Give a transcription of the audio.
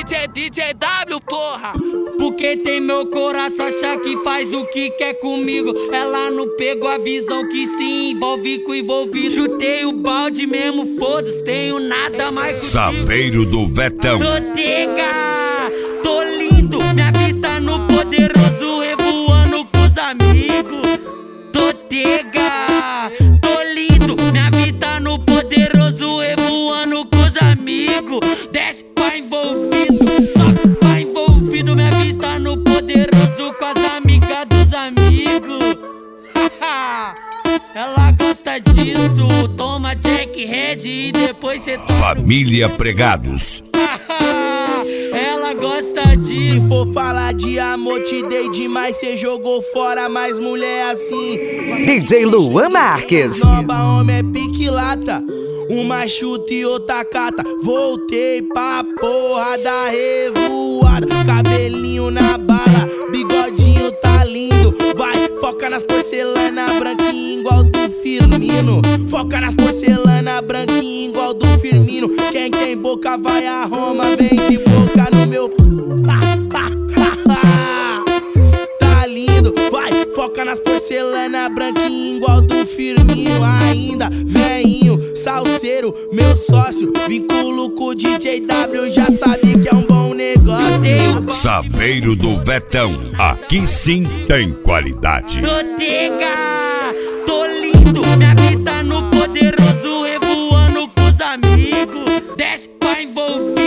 DJ W, porra. Porque tem meu coração, acha que faz o que quer comigo. Ela não pegou a visão que se envolve com envolvido. Chutei o balde mesmo, foda-se, tenho nada mais contigo. Saveiro do Vetão. Totega, tô lindo, minha vista no poderoso, revoando com os amigos. Totega, tô lindo, minha vista no poderoso, revoando com os amigos. Desce pra envolvido, sobe pra envolvido, minha vista no poderoso, com as amigas dos amigos. Ela gosta disso, toma Jack Red e depois cê toma. Família Pregados. Ela gosta disso. Se for falar de amor, te dei demais, cê jogou fora, mas mulher assim. DJ Luan Marques. Nova homem é pique lata, uma chuta e outra cata. Voltei pra porra da revoada, cabelinho na bala, bigodinho tá lindo. Vai, foca nas porcelana branquinha igual do Firmino. Foca nas porcelana branquinha igual do Firmino. Quem tem boca vai a Roma, vem de boca no meu. Tá lindo, vai, foca nas porcelana branquinha igual do Firmino. Ainda, veinho, salseiro, meu sócio, vinculo com o DJ W, já sabe que é um bom negócio. Saveiro do Vetão, aqui sim tem qualidade. Totega, tô lindo, minha vista no poderoso, revoando com os amigos. Desce pra envolver.